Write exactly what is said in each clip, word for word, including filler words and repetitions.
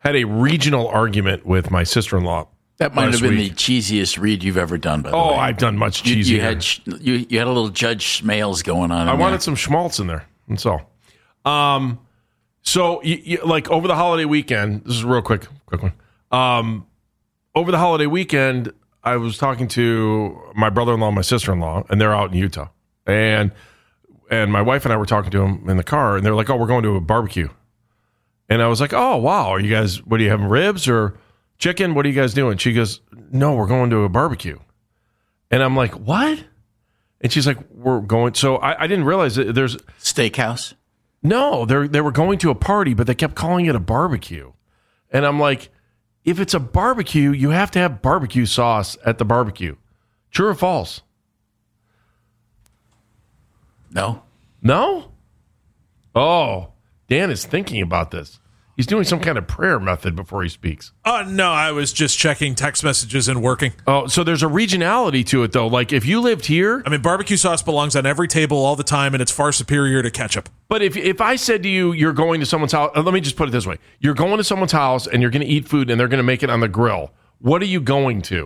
had a regional argument with my sister-in-law. That might have been week. the cheesiest read you've ever done, by the oh, way. Oh, I've done much cheesier. You, you, had, you, you had a little Judge Smales going on. I in wanted there. some schmaltz in there. That's all. Um, so, you, you, like, over the holiday weekend, this is a real quick, quick one. Um, over the holiday weekend, I was talking to my brother-in-law and my sister-in-law, and they're out in Utah. And and my wife and I were talking to them in the car, and they're like, oh, we're going to a barbecue. And I was like, oh, wow. Are you guys, what are you having, ribs or chicken? What are you guys doing? She goes, no, we're going to a barbecue. And I'm like, what? And she's like, we're going. So I, I didn't realize that there's steakhouse. No, they they were going to a party, but they kept calling it a barbecue. And I'm like, if it's a barbecue, you have to have barbecue sauce at the barbecue. True or false? No. No? Oh, Dan is thinking about this. He's doing some kind of prayer method before he speaks. Uh, no, I was just checking text messages and working. Oh, so there's a regionality to it, though. Like, if you lived here... I mean, barbecue sauce belongs on every table all the time, and it's far superior to ketchup. But if if I said to you, you're going to someone's house... Let me just put it this way. You're going to someone's house, and you're going to eat food, and they're going to make it on the grill. What are you going to?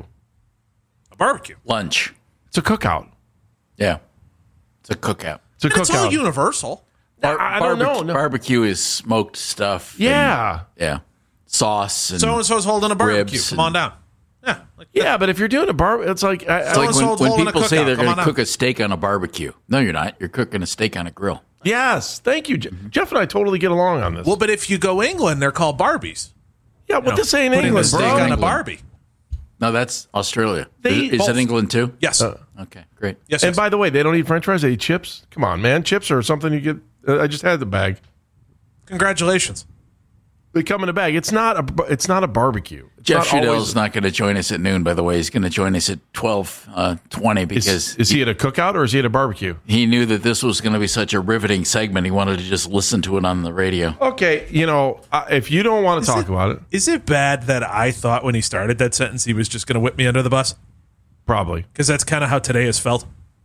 A barbecue. Lunch. It's a cookout. Yeah. It's a cookout. It's a And cookout. it's all universal. Bar- I don't barbecu- know. No. Barbecue is smoked stuff. Yeah. And, yeah. Sauce and So and so's holding a barbecue. ribs Come on and- down. Yeah. Like, Yeah, but if you're doing a bar... It's like... I, I, It's like So-and-so's when, when holding a people say cookout. they're Come going on to out. cook a steak on a barbecue. No, you're not. You're cooking a steak on a grill. yes, thank you. Je- Jeff and I totally get along on this. well, but if you go England, they're called Barbies. yeah, what You know, this ain't putting England, a steak bro. on a England. Barbie. No, that's Australia. They is eat is both. it England too? Yes. Okay, great. yes. And yes. by the way, they don't eat French fries. They eat chips. Come on, man. Chips are something you get... Uh, I just had the bag. Congratulations. They come in a bag. It's not a. It's not a barbecue. It's Jeff not Shadell's always- not going to join us at noon, by the way. He's going to join us at twelve twenty because Is, is he at a cookout or is he at a barbecue? he knew that this was going to be such a riveting segment. He wanted to just listen to it on the radio. Okay, you know, uh, if you don't want to talk it- about it, Is it bad that I thought when he started that sentence he was just going to whip me under the bus? probably. Because that's kind of how today is felt.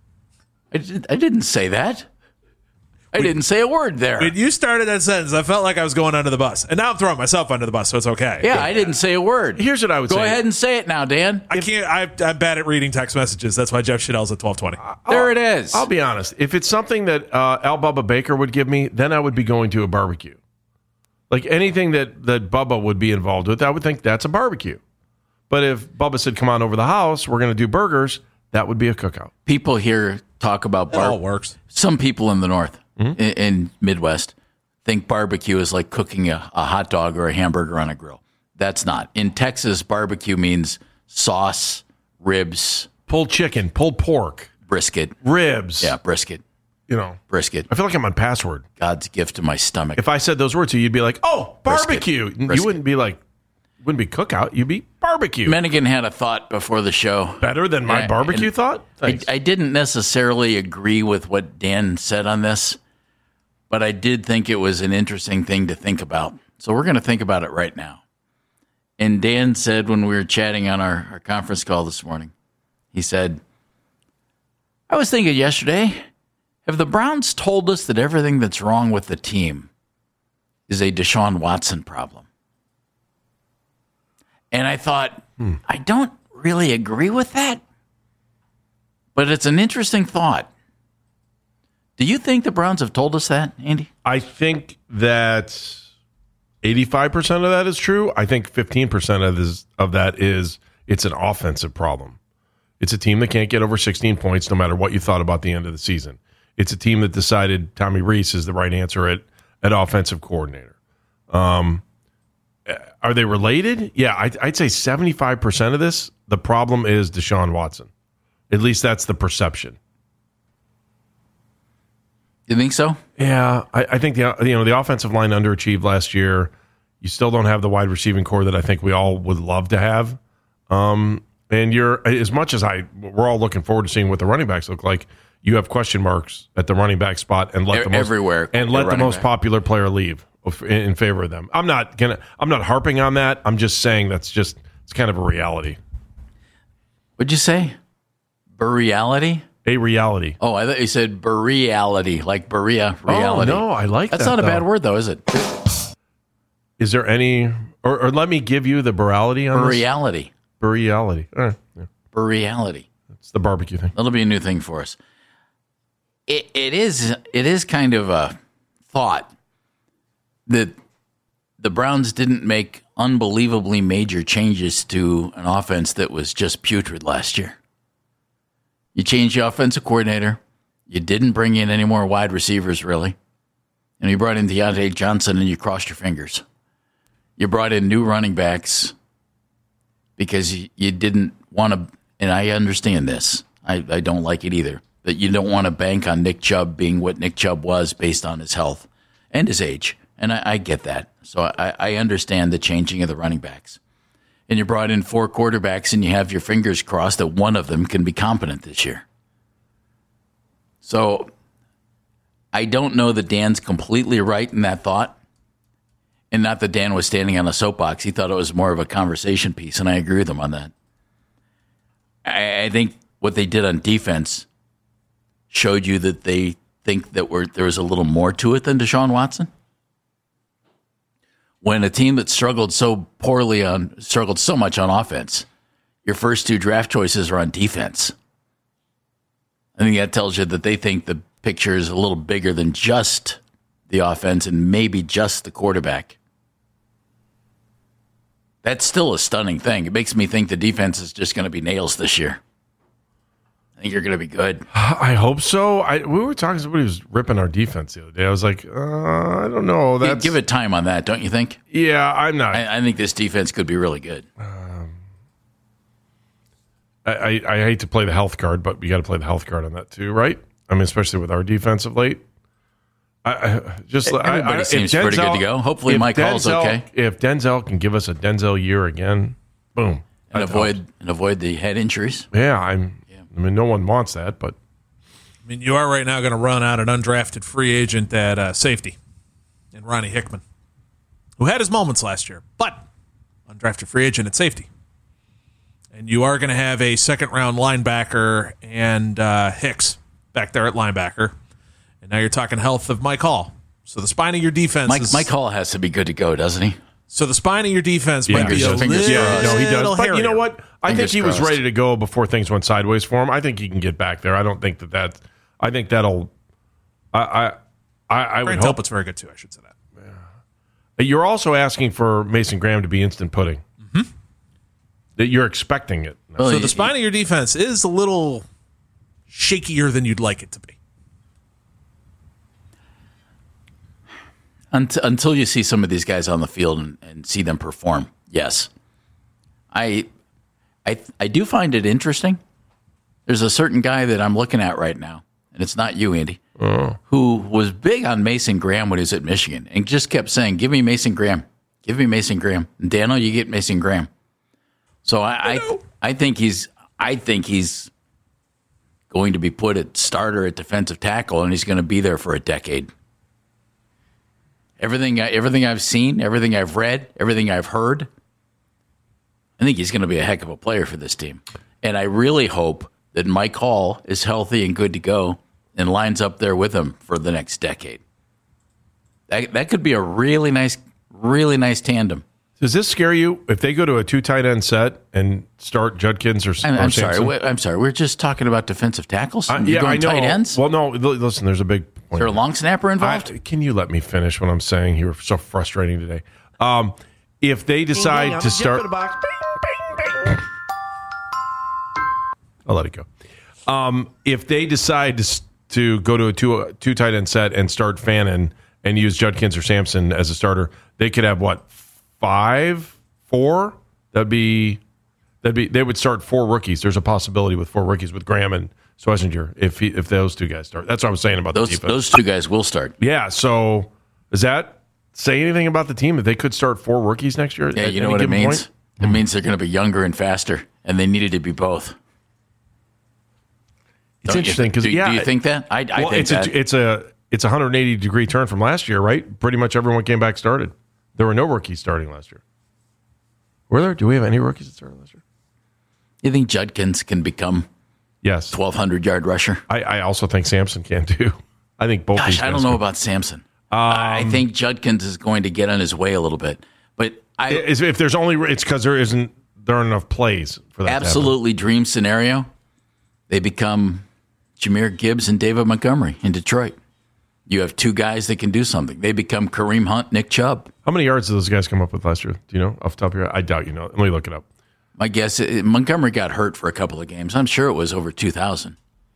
I, did, I didn't say that. I didn't say a word there. When you started that sentence, I felt like I was going under the bus. And now I'm throwing myself under the bus, so it's okay. yeah, I didn't say a word. Here's what I would Go say. ahead and say it now, Dan. I can't. I, I'm bad at reading text messages. That's why Jeff Shadell's at twelve twenty. There it is. I'll be honest. If it's something that uh, Al Bubba Baker would give me, then I would be going to a barbecue. Like anything that, that Bubba would be involved with, I would think that's a barbecue. But if Bubba said, come on over the house, we're going to do burgers, that would be a cookout. People here talk about It all bar- works. Some people in the North, in, in Midwest, think barbecue is like cooking a, a hot dog or a hamburger on a grill. That's not. In Texas, barbecue means sauce, ribs, Pulled chicken, pulled pork, brisket. ribs. Yeah, brisket. You know, Brisket. I feel like I'm on password. God's gift to my stomach. If I said those words to you, you'd be like, oh, Brisket. barbecue. You Brisket. wouldn't be like, wouldn't be cookout. You'd be barbecue. Mennigan had a thought before the show. Better than my Yeah, barbecue and thought? I, Thanks. I didn't necessarily agree with what Dan said on this, but I did think it was an interesting thing to think about. So we're going to think about it right now. And Dan said when we were chatting on our, our conference call this morning, he said, I was thinking yesterday, have the Browns told us that everything that's wrong with the team is a Deshaun Watson problem? And I thought, hmm. I don't really agree with that, but it's an interesting thought. Do you think the Browns have told us that, Andy? I think that eighty-five percent of that is true. I think fifteen percent of this of that is it's an offensive problem. It's a team that can't get over sixteen points no matter what you thought about the end of the season. It's a team that decided Tommy Reese is the right answer at, at offensive coordinator. Um, are they related? Yeah, I'd, I'd say seventy-five percent of this, the problem is Deshaun Watson. At least that's the perception. You think so? Yeah, I, I think the you know the offensive line underachieved last year. You still don't have the wide receiving core that I think we all would love to have. Um, and you're as much as I, we're all looking forward to seeing what the running backs look like. You have question marks at the running back spot, and let E- the most, everywhere and the let the running most back. popular player leave in, in favor of them. I'm not gonna. I'm not harping on that. I'm just saying that's just it's kind of a reality. What'd you say? Reality? A reality. Oh, I thought you said reality, like Berea reality. Oh no, I like That's that. not a though. bad word, though, is it? Is there any, or, or let me give you the virality on this? Reality. Reality. Uh, yeah. Reality. It's the barbecue thing. That'll be a new thing for us. It, it is. It is kind of a thought that the Browns didn't make unbelievably major changes to an offense that was just putrid last year. You changed the offensive coordinator. You didn't bring in any more wide receivers, really. And you brought in Deontay Johnson, and you crossed your fingers. You brought in new running backs because you, you didn't want to, and I understand this. I, I don't like it either, that you don't want to bank on Nick Chubb being what Nick Chubb was based on his health and his age. And I, I get that. So I, I understand the changing of the running backs. And you brought in four quarterbacks, and you have your fingers crossed that one of them can be competent this year. So I don't know that Dan's completely right in that thought. And not that Dan was standing on a soapbox. He thought it was more of a conversation piece, and I agree with him on that. I, I think what they did on defense showed you that they think that we're, there was a little more to it than Deshaun Watson. When a team that struggled so poorly on, struggled so much on offense, your first two draft choices are on defense. I think that tells you that they think the picture is a little bigger than just the offense and maybe just the quarterback. That's still a stunning thing. It makes me think the defense is just going to be nails this year. I think you're going to be good. I hope so. I, we were talking, somebody was ripping our defense the other day. I was like, uh, I don't know. That's, Give it time on that, don't you think? Yeah, I'm not. I, I think this defense could be really good. Um, I, I, I hate to play the health card, but we got to play the health card on that too, right? I mean, especially with our defense of late. I, I just Everybody I, I, seems Denzel, pretty good to go. Hopefully, Mike Hall's okay. If Denzel can give us a Denzel year again, boom, and avoid helps. and avoid the head injuries. Yeah, I'm. Yeah. I mean, no one wants that, but I mean, you are right now going to run out an undrafted free agent at uh, safety, in Ronnie Hickman, who had his moments last year, but undrafted free agent at safety. And you are going to have a second round linebacker and uh, Hicks back there at linebacker. And now you're talking health of Mike Hall. So the spine of your defense Mike, is... Mike Hall has to be good to go, doesn't he? So the spine of your defense yeah, might be a fingers little, crossed. no, he does. But hairier. you know what? I Fingers think he was crossed. ready to go before things went sideways for him. I think he can get back there. I don't think that that. I think that'll. I I I, I would Grant hope Delpit's very good too. I should say that. Yeah. You're also asking for Mason Graham to be instant pudding. Mm-hmm. That you're expecting it. Well, So you- the spine of your defense is a little shakier than you'd like it to be. Until, until you see some of these guys on the field and, and see them perform, yes. I, I, I do find it interesting. There's a certain guy that I'm looking at right now, and it's not you, Andy, Oh. who was big on Mason Graham when he was at Michigan and just kept saying, give me Mason Graham. Give me Mason Graham. And Daniel, you get Mason Graham. So I, I, I think he's, I think he's going to be put at starter at defensive tackle, and he's going to be there for a decade. Everything, everything I've seen, everything I've read, everything I've heard, I think he's going to be a heck of a player for this team. And I really hope that Mike Hall is healthy and good to go and lines up there with him for the next decade. That that could be a really nice, really nice tandem. Does this scare you if they go to a two tight end set and start Judkins or, I'm, or I'm sorry. Sampson? we- I'm sorry. We're just talking about defensive tackles. Uh, You're yeah, going I know. tight ends. Well, no. l- Listen, there's a big point. Is there a long snapper involved? I, can you let me finish what I'm saying? You were so frustrating today. Um, if they decide to start, I'll let it go. Um, if they decide to s- to go to a two two tight end set and start Fannin and use Judkins or Sampson as a starter, they could have what five, four? That'd be that'd be they would start four rookies. There's a possibility with four rookies with Graham and Schlesinger if he, if those two guys start. That's what I was saying about those the defense. those two guys will start. Yeah. So does that say anything about the team that they could start four rookies next year? Yeah, at you know any what it given means? point? It means they're going to be younger and faster, and they needed to be both. It's Don't you interesting think- because do, yeah, do you think that? I, I well, think it's that. a it's a it's a one hundred eighty degree turn from last year, right? Pretty much everyone came back started. There were no rookies starting last year. Were there? Do we have any rookies that started last year? You think Judkins can become Yes. twelve hundred yard rusher? I, I also think Sampson can too. I think both. Gosh, these I guys don't know can. about Sampson. I think Judkins is going to get on his way a little bit. I, Is- If there's only, it's because there isn't, there aren't enough plays for that. absolutely dream scenario. They become Jahmyr Gibbs and David Montgomery in Detroit. You have two guys that can do something. They become Kareem Hunt, Nick Chubb. How many yards did those guys come up with last year? Do you know off the top of your head? I doubt you know. Let me look it up. My guess is Montgomery got hurt for a couple of games. I'm sure it was over two thousand.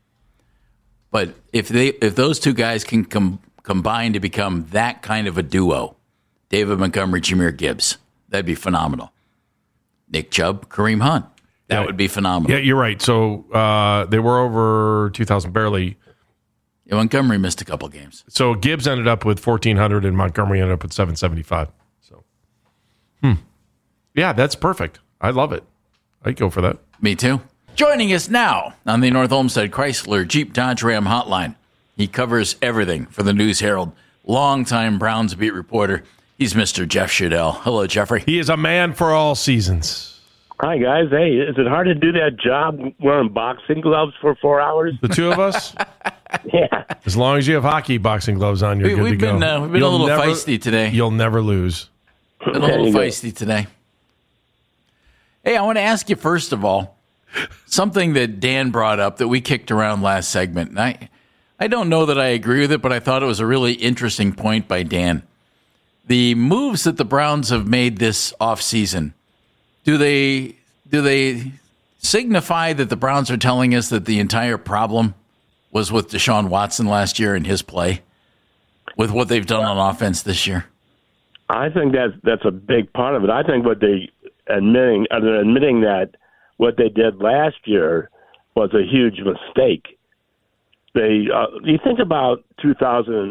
But if they if those two guys can com- combine to become that kind of a duo, David Montgomery, Jahmyr Gibbs, that'd be phenomenal. Nick Chubb, Kareem Hunt, that Yeah. would be phenomenal. Yeah, you're right. So uh, they were over two thousand barely. Yeah, Montgomery missed a couple games. So Gibbs ended up with fourteen hundred and Montgomery ended up with seven seventy-five. So, hmm. Yeah, that's perfect. I love it. I'd go for that. Me too. Joining us now on the North Olmsted Chrysler Jeep Dodge Ram hotline. He covers everything for the News Herald. Longtime Browns beat reporter. He's Mister Jeff Shadell. Hello, Jeffrey. He is a man for all seasons. Hi, guys. Hey, is it hard to do that job wearing boxing gloves for four hours? The two of us, Yeah. as long as you have hockey boxing gloves on, you're We, good we've to go. been uh, we've been You'll a little never- feisty today. You'll never lose. Been a There little you go. feisty today. Hey, I want to ask you first of all something that Dan brought up that we kicked around last segment, and I, I don't know that I agree with it, but I thought it was a really interesting point by Dan. The moves that the Browns have made this offseason, do they do they signify that the Browns are telling us that the entire problem was with Deshaun Watson last year and his play, with what they've done on offense this year? I think that's that's a big part of it. I think what they admitting uh, they're admitting that what they did last year was a huge mistake. They uh, you think about two thousand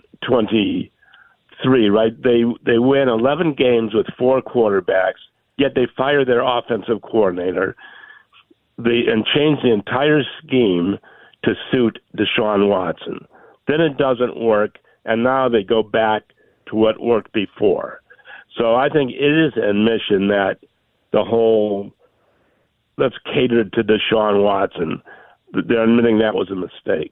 twenty-three, right? They they win eleven games with four quarterbacks, yet they fire their offensive coordinator. They and change the entire scheme to suit Deshaun Watson. Then it doesn't work, and now they go back to what worked before. So I think it is an admission that the whole let's cater to Deshaun Watson. They're admitting that was a mistake.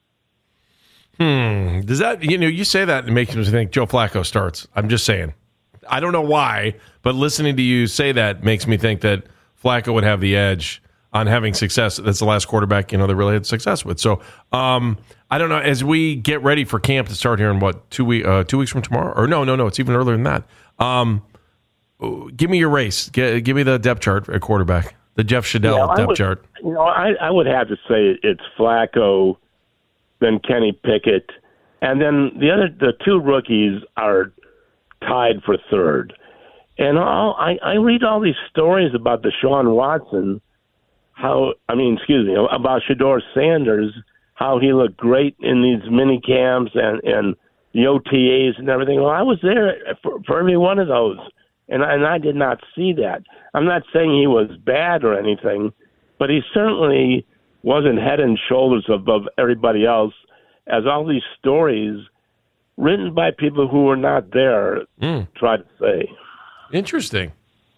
Hmm. Does that, you know, you say that and it makes me think Joe Flacco starts. I'm just saying. I don't know why, but listening to you say that makes me think that Flacco would have the edge on having success. That's the last quarterback, you know, they really had success with. So, um, I don't know. As we get ready for camp to start here in what, two, week, uh, two weeks from tomorrow? Or no, no, no, it's even earlier than that. Um, give me your race. G- give me the depth chart at quarterback. The Jeff Shadell Yeah, I depth would- chart. You know, I, I would have to say it's Flacco, then Kenny Pickett, and then the other the two rookies are tied for third. And all, I, I read all these stories about Deshaun Watson, how I mean, excuse me, about Shedeur Sanders, how he looked great in these mini camps and, and the O T As and everything. Well, I was there for, for every one of those, and I, and I did not see that. I'm not saying he was bad or anything, but he certainly wasn't head and shoulders above everybody else, as all these stories written by people who were not there Mm. try to say. Interesting.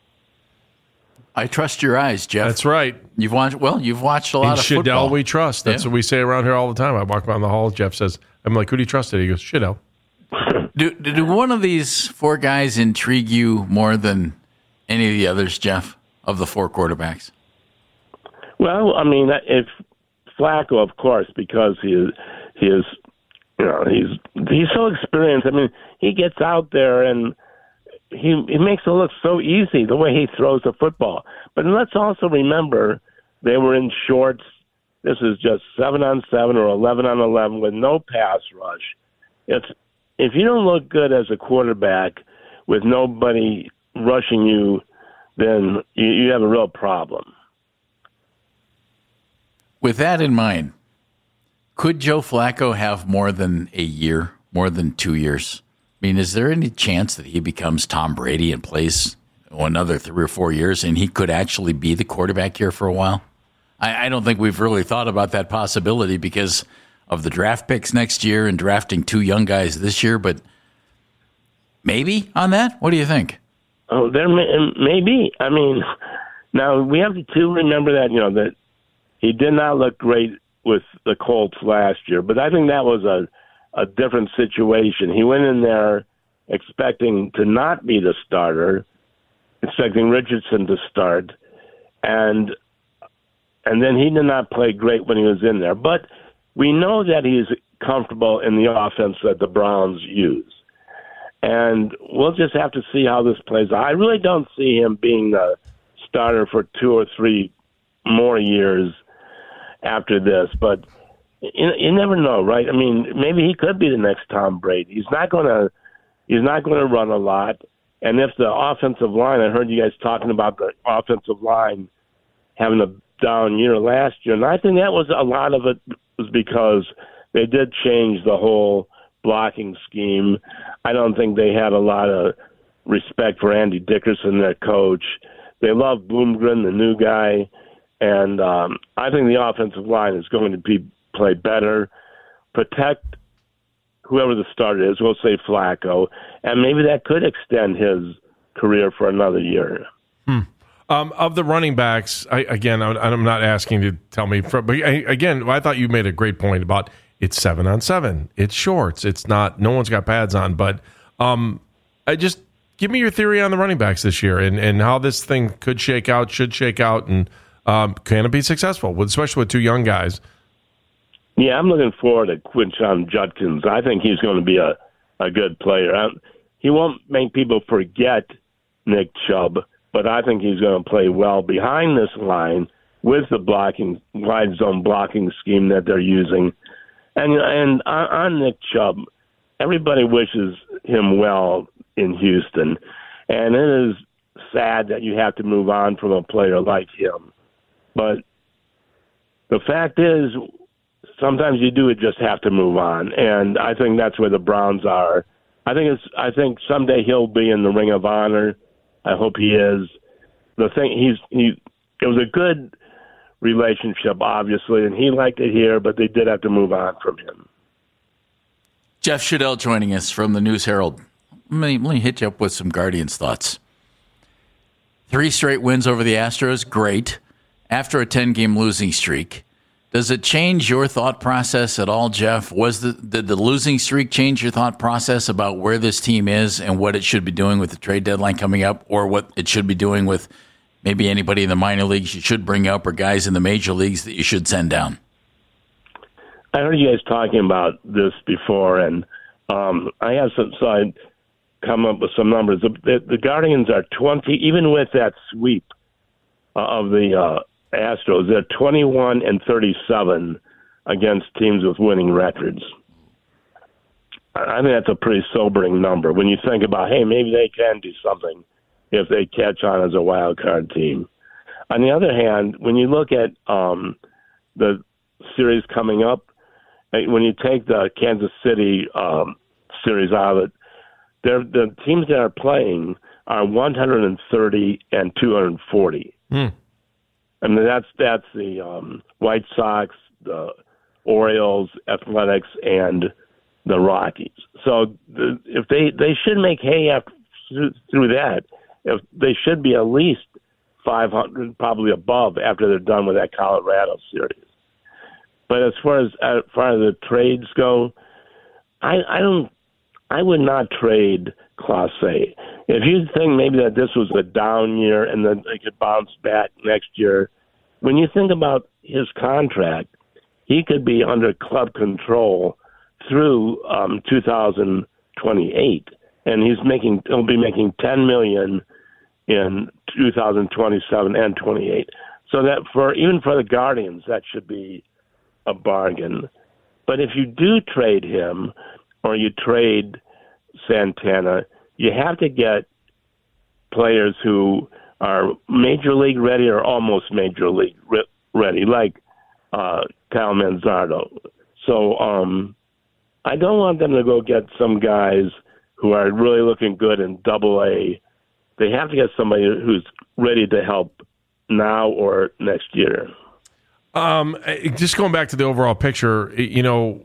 I trust your eyes, Jeff. That's right. You've watched well. You've watched a lot In of football. Shadell, we trust. That's Yeah. what we say around here all the time. I walk around the hall. Jeff says, I'm like, who do you trust today? He goes, Shadell. Do, do one of these four guys intrigue you more than any of the others, Jeff, of the four quarterbacks? Well, I mean, if Flacco, of course, because he is, he is, you know, he's he's so experienced. I mean, he gets out there and he he makes it look so easy the way he throws the football. But let's also remember they were in shorts. This is just seven on seven or eleven on eleven with no pass rush. It's if you don't look good as a quarterback with nobody rushing you, then you, you have a real problem. With that in mind, could Joe Flacco have more than a year, more than two years? I mean, is there any chance that he becomes Tom Brady and plays another three or four years and he could actually be the quarterback here for a while? I, I don't think we've really thought about that possibility because of the draft picks next year and drafting two young guys this year, but maybe on that? What do you think? Oh, there may, maybe. I mean, now we have to remember that, you know, that he did not look great with the Colts last year, but I think that was a, a different situation. He went in there expecting to not be the starter, expecting Richardson to start, and and then he did not play great when he was in there. But we know that he's comfortable in the offense that the Browns use. And we'll just have to see how this plays out. I really don't see him being the starter for two or three more years after this, but you, you never know, right? I mean, maybe he could be the next Tom Brady. He's not going to he's not going to run a lot. And if the offensive line, I heard you guys talking about the offensive line having a down year last year, and I think that was a lot of it was because they did change the whole blocking scheme. I don't think they had a lot of respect for Andy Dickerson, their coach. They love Bloomgren, the new guy, and um, I think the offensive line is going to be play better, protect whoever the starter is. We'll say Flacco, and maybe that could extend his career for another year. Hmm. Um, of the running backs, I, again, I'm, I'm not asking you to tell me, for, but I, again, I thought you made a great point about it's seven on seven. It's shorts. It's not. No one's got pads on. But um, I just give me your theory on the running backs this year and, and how this thing could shake out, should shake out, and um, can it be successful, with, especially with two young guys. Yeah, I'm looking forward to Quinshon Judkins. I think he's going to be a, a good player. I, he won't make people forget Nick Chubb, but I think he's going to play well behind this line with the blocking wide zone blocking scheme that they're using. And and on, on Nick Chubb, everybody wishes him well in Houston, and it is sad that you have to move on from a player like him. But the fact is, sometimes you do just have to move on, and I think that's where the Browns are. I think it's. I think someday he'll be in the Ring of Honor. I hope he is. The thing he's he. It was a good relationship, obviously, and he liked it here, but they did have to move on from him. Jeff Shadell joining us from the News Herald. Let me, let me hit you up with some Guardians thoughts. Three straight wins over the Astros, great. After a ten-game losing streak, does it change your thought process at all, Jeff? Was the did the losing streak change your thought process about where this team is and what it should be doing with the trade deadline coming up, or what it should be doing with maybe anybody in the minor leagues you should bring up, or guys in the major leagues that you should send down? I heard you guys talking about this before, and um, I have some, so I come up with some numbers. The, the, the Guardians are twenty, even with that sweep uh, of the uh, Astros, they're twenty-one and thirty-seven against teams with winning records. I think that's a pretty sobering number when you think about, hey, maybe they can do something if they catch on as a wild card team. On the other hand, when you look at um, the series coming up, when you take the Kansas City um, series out of it, the teams that are playing are one hundred thirty and two hundred forty. Hmm. I mean, that's that's the um, White Sox, the Orioles, Athletics, and the Rockies. So the, if they they should make hay after, through that, if they should be at least five hundred, probably above, after they're done with that Colorado series. But as far as as far as the trades go, I I don't I would not trade Clase. If you think maybe that this was a down year and then they could bounce back next year, when you think about his contract, he could be under club control through um, two thousand twenty-eight, and he's making he'll be making ten million dollars in two thousand twenty-seven and twenty-eight. So that for even for the Guardians, that should be a bargain. But if you do trade him or you trade Santana, you have to get players who are major league ready or almost major league re- ready, like uh, Kyle Manzardo. So um, I don't want them to go get some guys who are really looking good in double A. They have to get somebody who's ready to help now or next year. Um, just going back to the overall picture, you know,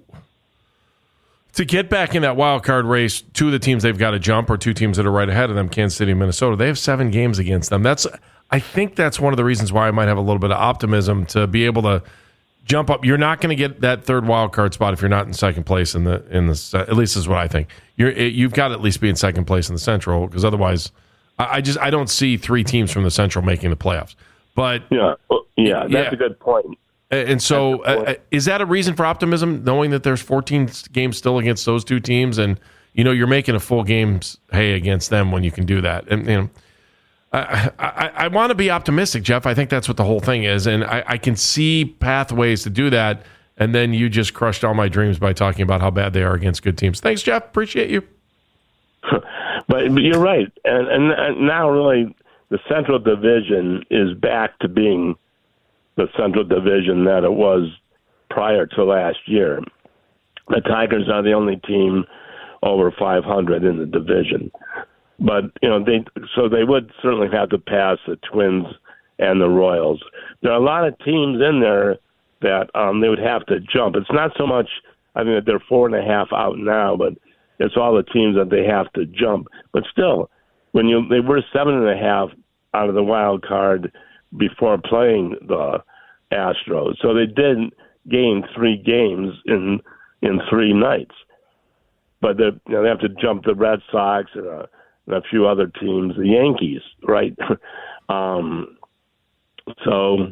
to get back in that wild card race, two of the teams they've got to jump are two teams that are right ahead of them, Kansas City and Minnesota. They have seven games against them. That's, I think that's one of the reasons why I might have a little bit of optimism to be able to jump up. You're not going to get that third wild card spot if you're not in second place in the in the. At least is what I think. You're you've got to at least be in second place in the Central, because otherwise, I, I just I don't see three teams from the Central making the playoffs. But yeah, well, yeah, that's yeah. a good point. And so, uh, is that a reason for optimism, knowing that there's fourteen games still against those two teams, and you know you're making a full game's hay against them when you can do that? And you know, I I, I want to be optimistic, Jeff. I think that's what the whole thing is, and I, I can see pathways to do that. And then you just crushed all my dreams by talking about how bad they are against good teams. Thanks, Jeff. Appreciate you. But, but you're right, and, and and now really the Central Division is back to being the Central Division that it was prior to last year. The Tigers are the only team over five hundred in the division, but you know they so they would certainly have to pass the Twins and the Royals. There are a lot of teams in there that um, they would have to jump. It's not so much, I mean, that they're four and a half out now, but it's all the teams that they have to jump. But still, when you they were seven and a half out of the wild card before playing the Astros, so they did gain three games in in three nights. But you know, they have to jump the Red Sox and a, and a few other teams, the Yankees, right? um, so.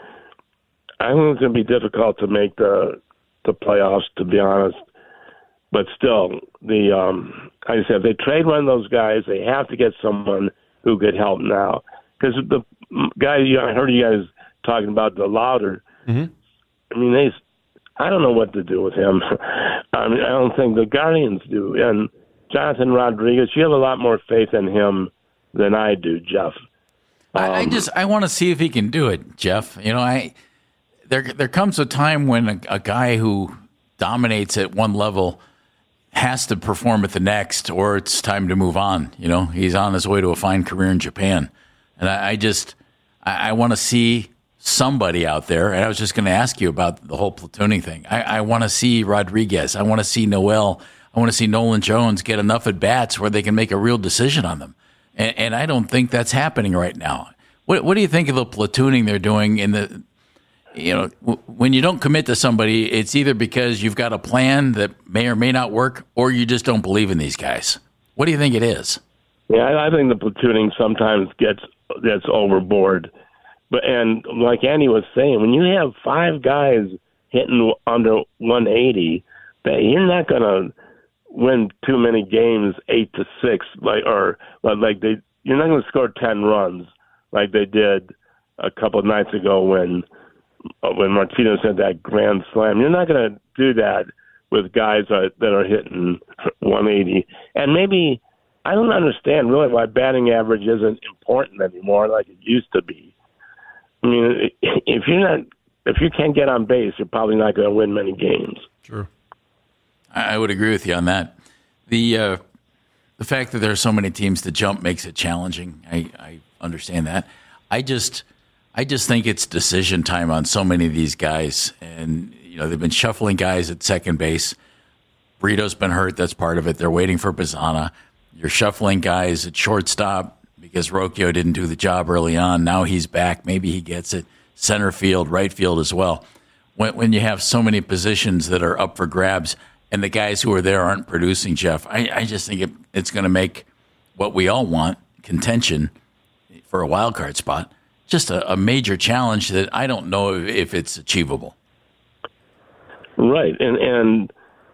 I think it's going to be difficult to make the the playoffs, to be honest. But still, the um, like I said, if they trade one of those guys, they have to get someone who could help now. Because the guy you, I heard you guys talking about, the Louder. Mm-hmm. I mean, they. I don't know what to do with him. I mean, I don't think the Guardians do. And Jonathan Rodriguez, you have a lot more faith in him than I do, Jeff. Um, I, I just I want to see if he can do it, Jeff. You know, I. There, there comes a time when a, a guy who dominates at one level has to perform at the next, or it's time to move on. You know, he's on his way to a fine career in Japan, and I, I just, I, I want to see somebody out there. And I was just going to ask you about the whole platooning thing. I, I want to see Rodriguez. I want to see Noel. I want to see Nolan Jones get enough at bats where they can make a real decision on them, and, and I don't think that's happening right now. What, what do you think of the platooning they're doing in the? You know, w- when you don't commit to somebody, it's either because you've got a plan that may or may not work, or you just don't believe in these guys. What do you think it is? Yeah, I, I think the platooning sometimes gets gets overboard. But and like Andy was saying, when you have five guys hitting under one eighty, that you're not going to win too many games, eight to six, like or like they. You're not going to score ten runs like they did a couple of nights ago when. when Martinez had that grand slam. You're not going to do that with guys that are hitting one eighty. And maybe, I don't understand really why batting average isn't important anymore like it used to be. I mean, if you're not, if you can't get on base, you're probably not going to win many games. True. I would agree with you on that. The uh, the fact that there are so many teams to jump makes it challenging. I, I understand that. I just... I just think it's decision time on so many of these guys. And, you know, they've been shuffling guys at second base. Brito's been hurt. That's part of it. They're waiting for Bazzana. You're shuffling guys at shortstop because Rocchio didn't do the job early on. Now he's back. Maybe he gets it. Center field, right field as well. When, when you have so many positions that are up for grabs and the guys who are there aren't producing, Jeff, I, I just think it, it's going to make what we all want, contention for a wild card spot, just a, a major challenge that I don't know if, if it's achievable. Right, and and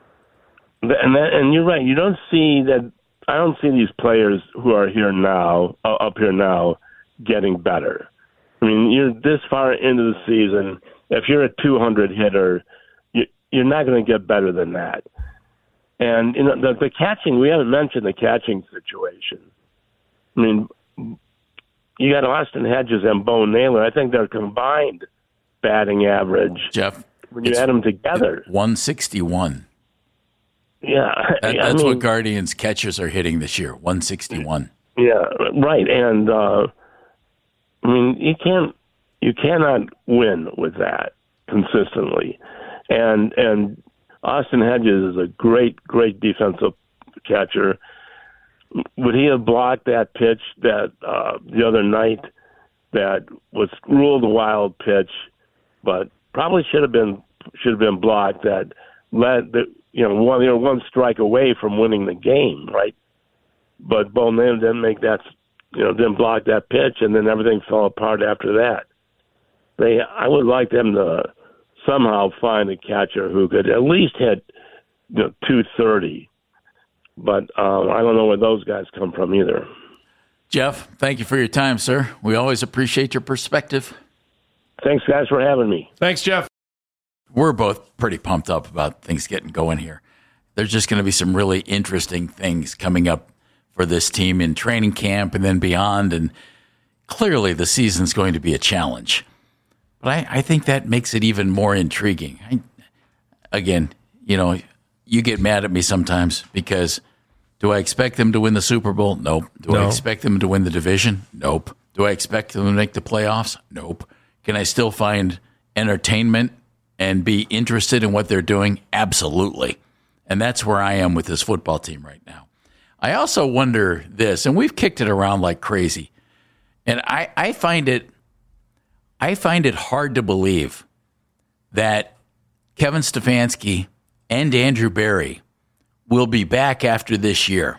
and that, and you're right. You don't see that. I don't see these players who are here now, uh, up here now, getting better. I mean, you're this far into the season. If you're a two hundred hitter, you, you're not going to get better than that. And you know, the, the catching. We haven't mentioned the catching situation. I mean. You got Austin Hedges and Bo Naylor. I think their combined batting average, Jeff, when you add them together, one sixty-one. Yeah, that, I that's mean, what Guardians catchers are hitting this year. one sixty-one. Yeah, right. And uh, I mean, you can't, you cannot win with that consistently. And and Austin Hedges is a great, great defensive catcher. Would he have blocked that pitch that uh, the other night that was ruled a wild pitch, but probably should have been should have been blocked? That led the you know one they were one strike away from winning the game, right? But Bo Naylor didn't make that you know, didn't block that pitch, and then everything fell apart after that. They, I would like them to somehow find a catcher who could at least hit, you know, two thirty. But um, I don't know where those guys come from either. Jeff, thank you for your time, sir. We always appreciate your perspective. Thanks, guys, for having me. Thanks, Jeff. We're both pretty pumped up about things getting going here. There's just going to be some really interesting things coming up for this team in training camp and then beyond. And clearly the season's going to be a challenge. But I, I think that makes it even more intriguing. I, again, you know, you get mad at me sometimes because do I expect them to win the Super Bowl? Nope. Do No. I expect them to win the division? Nope. Do I expect them to make the playoffs? Nope. Can I still find entertainment and be interested in what they're doing? Absolutely. And that's where I am with this football team right now. I also wonder this, and we've kicked it around like crazy, and I, I find it I find it hard to believe that Kevin Stefanski and Andrew Berry will be back after this year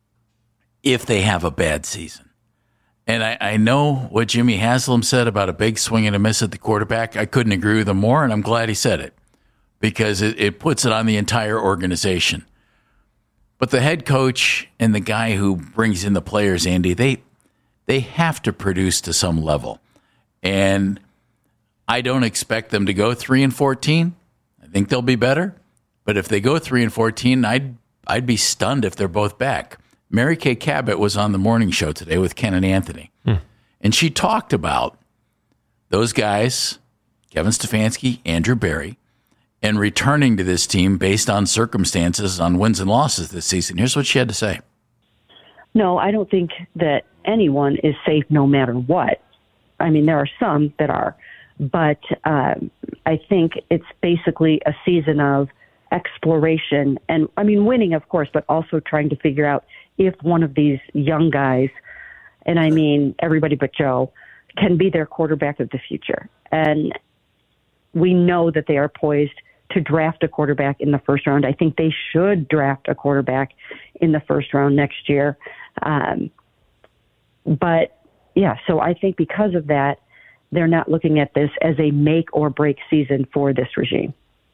if they have a bad season. And I, I know what Jimmy Haslam said about a big swing and a miss at the quarterback. I couldn't agree with him more, and I'm glad he said it because it, it puts it on the entire organization. But the head coach and the guy who brings in the players, Andy, they they have to produce to some level. And I don't expect them to go three and fourteen. I think they'll be better. But if they go three and fourteen, I'd I'd be stunned if they're both back. Mary Kay Cabot was on the morning show today with Ken and Anthony. Hmm. And she talked about those guys, Kevin Stefanski, Andrew Berry, and returning to this team based on circumstances on wins and losses this season. Here's what she had to say. No, I don't think that anyone is safe no matter what. I mean, there are some that are, but um, I think it's basically a season of exploration and, I mean, winning, of course, but also trying to figure out if one of these young guys, and I mean everybody but Joe, can be their quarterback of the future. And we know that they are poised to draft a quarterback in the first round. I think they should draft a quarterback in the first round next year. Um, but, yeah, so I think because of that, they're not looking at this as a make or break season for this regime.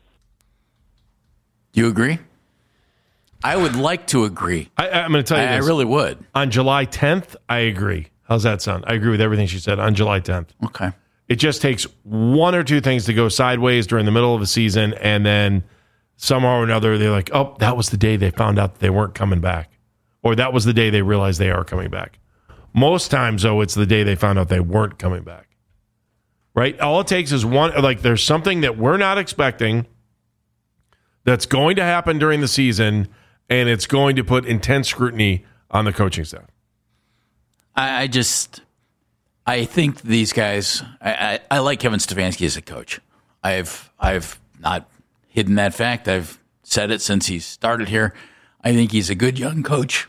Do you agree? I would like to agree. I, I'm going to tell you I, this. I really would. On July tenth, I agree. How's that sound? I agree with everything she said on July tenth. Okay. It just takes one or two things to go sideways during the middle of the season, and then somehow or another, they're like, oh, that was the day they found out that they weren't coming back. Or that was the day they realized they are coming back. Most times, though, it's the day they found out they weren't coming back. Right? All it takes is one, like there's something that we're not expecting that's going to happen during the season, and it's going to put intense scrutiny on the coaching staff. I, I just, I think these guys, I, I, I like Kevin Stefanski as a coach. I've, I've not hidden that fact. I've said it since he started here. I think he's a good young coach.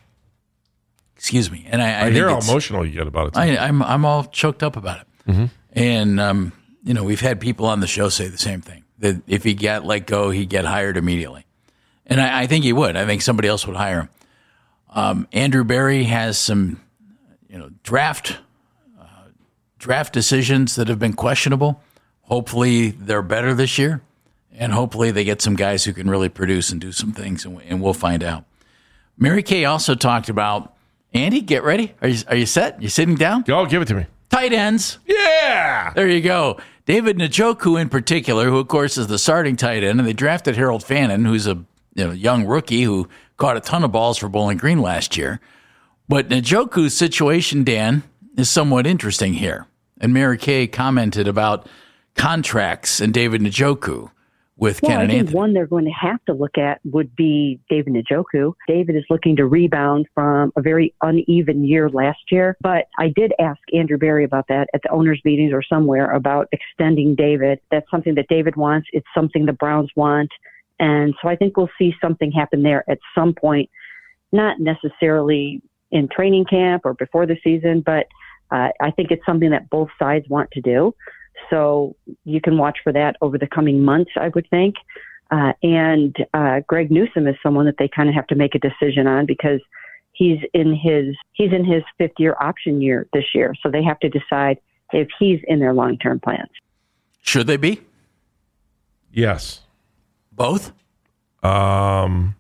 Excuse me. And I, I, I hear how it's, emotional you get about it. I, I'm, I'm all choked up about it. Mm-hmm. And, um, you know, we've had people on the show say the same thing, that if he got let go, he'd get hired immediately. And I, I think he would. I think somebody else would hire him. Um, Andrew Berry has some, you know, draft uh, draft decisions that have been questionable. Hopefully they're better this year, and hopefully they get some guys who can really produce and do some things, and, and we'll find out. Mary Kay also talked about, Andy, get ready. Are you, are you set? You sitting down? Go, give it to me. Tight ends. Yeah! There you go. David Njoku in particular, who, of course, is the starting tight end, and they drafted Harold Fannin, who's a you know young rookie who caught a ton of balls for Bowling Green last year. But Njoku's situation, Dan, is somewhat interesting here. And Mary Kay commented about contracts and David Njoku with well, Ken I and think Anthony. One they're going to have to look at would be David Njoku. David is looking to rebound from a very uneven year last year. But I did ask Andrew Berry about that at the owners' meetings or somewhere about extending David. That's something that David wants. It's something the Browns want. And so I think we'll see something happen there at some point, not necessarily in training camp or before the season, but uh, I think it's something that both sides want to do. So you can watch for that over the coming months, I would think. Uh, and uh, Greg Newsome is someone that they kind of have to make a decision on because he's in his he's in his fifth year option year this year. So they have to decide if he's in their long-term plans. Should they be? Yes. Both? Um,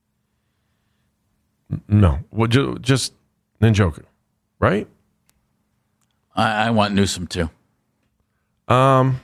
no. Well, ju- just Njoku, right? I, I want Newsome too. Um,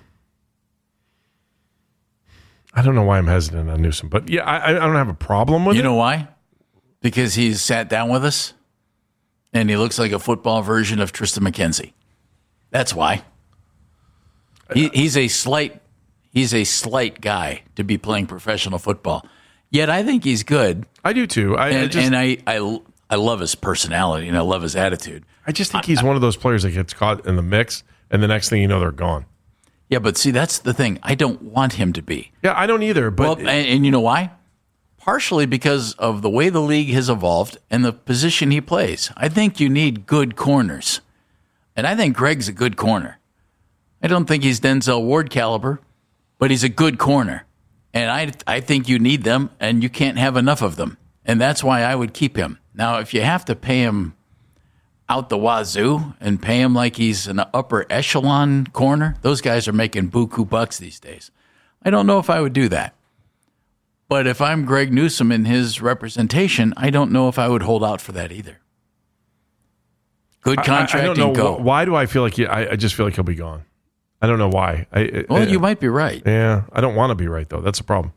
I don't know why I'm hesitant on Newsome, but yeah, I, I don't have a problem with You it. know why? Because he's sat down with us, and he looks like a football version of Tristan McKenzie. That's why. He, he's a slight, he's a slight guy to be playing professional football. Yet I think he's good, I do too. I, I and, just, and I, I, I love his personality and I love his attitude. I just think he's one of those players that gets caught in the mix, and the next thing you know, they're gone. Yeah, but see, that's the thing. I don't want him to be. Yeah, I don't either. But Well, and, and you know why? Partially because of the way the league has evolved and the position he plays. I think you need good corners. And I think Greg's a good corner. I don't think he's Denzel Ward caliber, but he's a good corner. And I, I think you need them, and you can't have enough of them. And that's why I would keep him. Now, if you have to pay him out the wazoo and pay him like he's an upper echelon corner, those guys are making buku bucks these days. I don't know if I would do that. But if I'm Greg Newsome in his representation, I don't know if I would hold out for that either. Good contract I, I don't know and go. wh- why do I feel like he, I, I just feel like he'll be gone. I don't know why. I, Well, I, you might be right. Yeah, I don't want to be right though. That's a problem.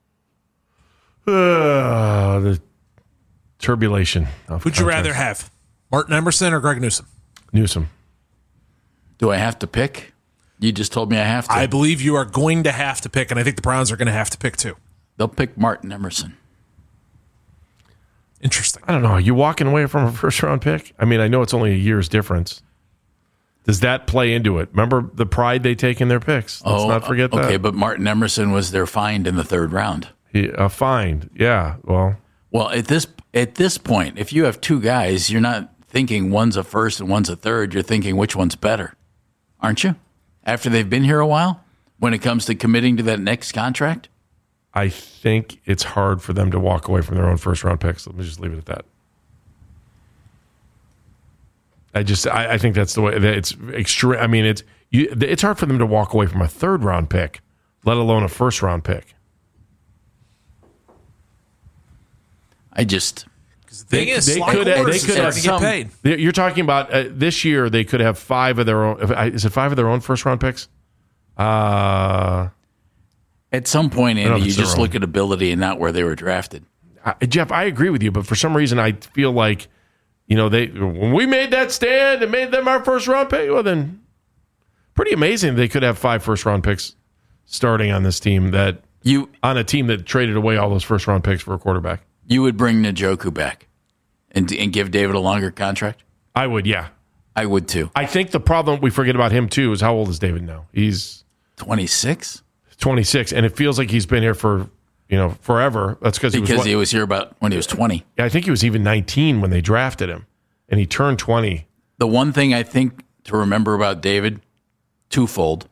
Uh, the turbulation. of Who'd you rather contracts. have, Martin Emerson or Greg Newsome? Newsome. Do I have to pick? You just told me I have to. I believe you are going to have to pick, and I think the Browns are going to have to pick too. They'll pick Martin Emerson. Interesting. I don't know. Are you walking away from a first round pick? I mean, I know it's only a year's difference. Does that play into it? Remember the pride they take in their picks. Let's oh, not forget that. Okay, but Martin Emerson was their find in the third round. He, uh, fined. Yeah. Well, Well, at this at this point, if you have two guys, you're not thinking one's a first and one's a third. You're thinking which one's better, aren't you? After they've been here a while, when it comes to committing to that next contract. I think it's hard for them to walk away from their own first round picks. Let me just leave it at that. I just, I, I think that's the way that it's extreme. I mean, it's you, it's hard for them to walk away from a third round pick, let alone a first round pick. I just The thing They- is, they slot could have- corners they is could starting have to get some- paid. They- You're talking about uh, this year. They could have five of their own. Is it five of their own first round picks? Uh, at some point, know if Andy, you it's their just own. look at ability and not where they were drafted. I, Jeff, I agree with you, but for some reason, I feel like, you know, they when we made that stand and made them our first round pick. Well, then, pretty amazing. They could have five first round picks starting on this team that You on a team that traded away all those first round picks for a quarterback. you would bring Njoku back and and give David a longer contract? I would, yeah. I would too. I think the problem we forget about him too is how old is David now? He's twenty-six? twenty-six, and it feels like he's been here for, you know, forever. That's because he was Because what- he was here about when he was twenty. I think he was even nineteen when they drafted him, and he turned twenty. The one thing I think to remember about David, twofold,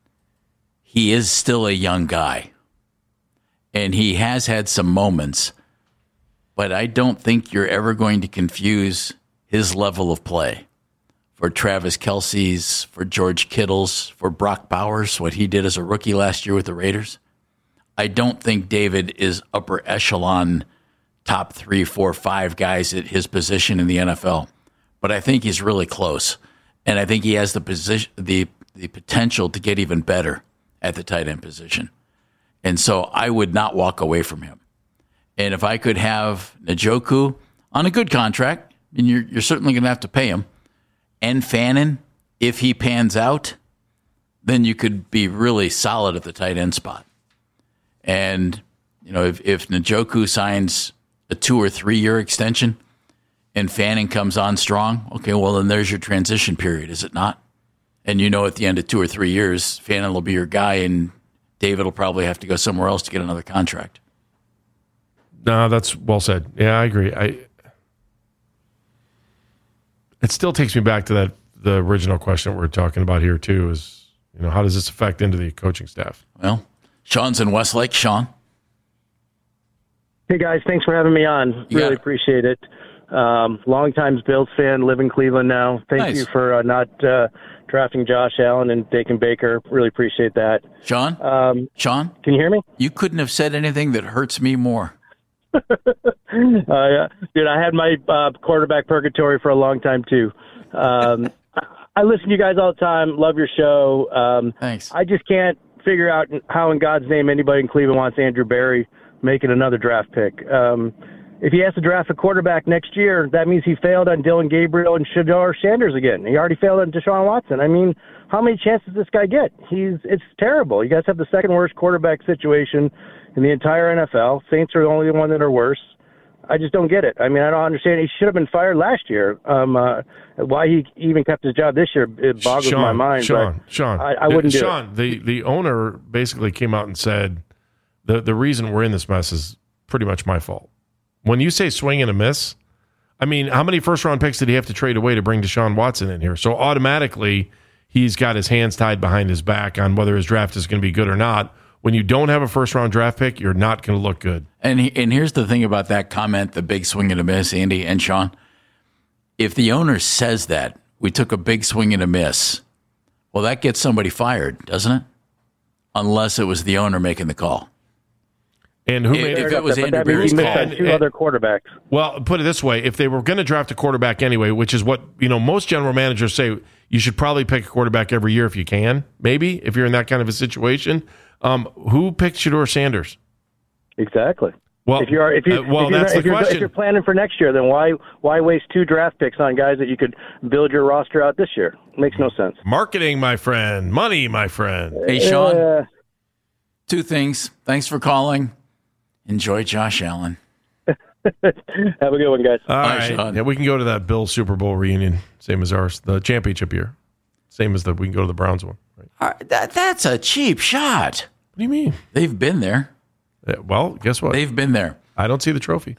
he is still a young guy. And he has had some moments, but I don't think you're ever going to confuse his level of play for Travis Kelce's, for George Kittle's, for Brock Bowers, what he did as a rookie last year with the Raiders. I don't think David is upper echelon, top three, four, five guys at his position in the N F L. But I think he's really close, and I think he has the position, the the potential to get even better at the tight end position. And so I would not walk away from him. And if I could have Njoku on a good contract, and you're you're certainly going to have to pay him, and Fannin, if he pans out, then you could be really solid at the tight end spot. And you know, if if Njoku signs a two or three year extension, and Fannin comes on strong, okay, well, then there's your transition period, is it not? And you know at the end of two or three years, Fannin will be your guy, and David will probably have to go somewhere else to get another contract. No, that's well said. Yeah, I agree. I. It still takes me back to that the original question we we're talking about here too. Is, you know, how does this affect into the coaching staff? Well, Sean's in Westlake. Sean? Hey, guys. Thanks for having me on. You got Really it. appreciate it. Um, longtime Bills fan, live in Cleveland now. Thank Nice. you for uh, not uh, drafting Josh Allen and Dakin Baker. Really appreciate that. Sean? Um, Sean? can you hear me? You couldn't have said anything that hurts me more. Uh, yeah. Dude, I had my uh, quarterback purgatory for a long time, too. Um, I listen to you guys all the time. Love your show. Um, Thanks. I just can't figure out how in God's name anybody in Cleveland wants Andrew Berry making another draft pick. Um, if he has to draft a quarterback next year, that means he failed on Dylan Gabriel and Shedeur Sanders again. He already failed on Deshaun Watson. I mean, how many chances does this guy get? He's It's terrible. You guys have the second worst quarterback situation in the entire N F L. Saints are the only one that are worse. I just don't get it. I mean, I don't understand. He should have been fired last year. Um, uh, why he even kept his job this year, it boggles Sean, my mind. Sean, but Sean, I, I wouldn't do Sean, it. the the owner basically came out and said the the reason we're in this mess is pretty much my fault. When you say swing and a miss, I mean, how many first round picks did he have to trade away to bring Deshaun Watson in here? So automatically, he's got his hands tied behind his back on whether his draft is going to be good or not. When you don't have a first round draft pick, you're not going to look good. And he, and here's the thing about that comment, the big swing and a miss, Andy and Sean. If the owner says that, we took a big swing and a miss, well, that gets somebody fired, doesn't it? Unless it was the owner making the call. And who If- made if it was But Andrew that means Berry's he missed call. on two And- other quarterbacks. Well, put it this way: if they were going to draft a quarterback anyway, which is what you know, most general managers say, you should probably pick a quarterback every year if you can. Maybe if you're in that kind of a situation. Um, who picked Shedeur Sanders? Exactly. Well, If you're if you uh, well, if you're, that's if the you're, question. if you're planning for next year, then why why waste two draft picks on guys that you could build your roster out this year? Makes no sense. Marketing, my friend. Money, my friend. Hey, Sean, Uh, two things. Thanks for calling. Enjoy Josh Allen. have a good one, guys. All Bye, right. Sean. Yeah, we can go to that Bills Super Bowl reunion, same as ours, the championship year. Same as the we can go to the Browns one. Right. Uh, that, that's a cheap shot. What do you mean? They've been there. Uh, Well, guess what? They've been there. I don't see the trophy.